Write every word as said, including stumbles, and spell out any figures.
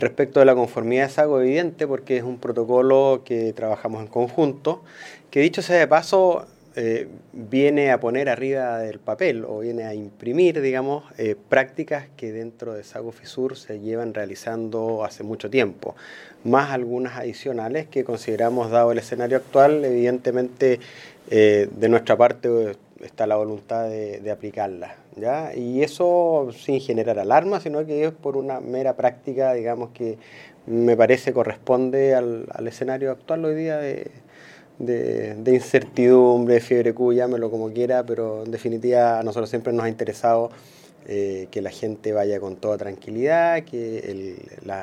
Respecto de la conformidad es algo evidente porque es un protocolo que trabajamos en conjunto, que dicho sea de paso, eh, viene a poner arriba del papel o viene a imprimir, digamos, eh, prácticas que dentro de Sago Fisur se llevan realizando hace mucho tiempo, más algunas adicionales que consideramos, dado el escenario actual, evidentemente eh, de nuestra parte está la voluntad de, de aplicarlas, ¿ya? Y eso sin generar alarma, sino que es por una mera práctica, digamos, que me parece corresponde al, al escenario actual hoy día de, de, de incertidumbre, fiebre Q, llámelo como quiera, pero en definitiva a nosotros siempre nos ha interesado eh, que la gente vaya con toda tranquilidad, que el, la